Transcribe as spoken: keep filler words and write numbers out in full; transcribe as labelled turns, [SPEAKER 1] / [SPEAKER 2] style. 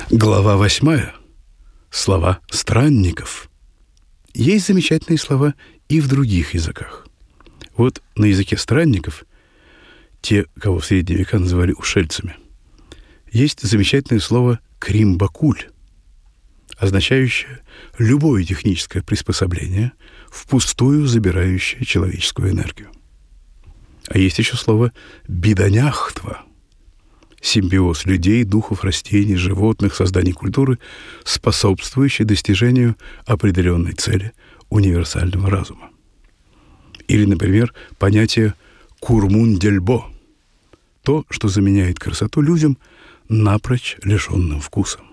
[SPEAKER 1] Глава восьмая. Слова странников. Есть замечательные слова и в других языках. Вот на языке странников, те, кого в средние века называли ушельцами, есть замечательное слово «кримбакуль», означающее любое техническое приспособление, впустую забирающее человеческую энергию. А есть еще слово «бидоняхтва», симбиоз людей, духов, растений, животных, создание культуры, способствующий достижению определенной цели универсального разума. Или, например, понятие «курмун-дельбо» — то, что заменяет красоту людям, напрочь лишенным вкуса.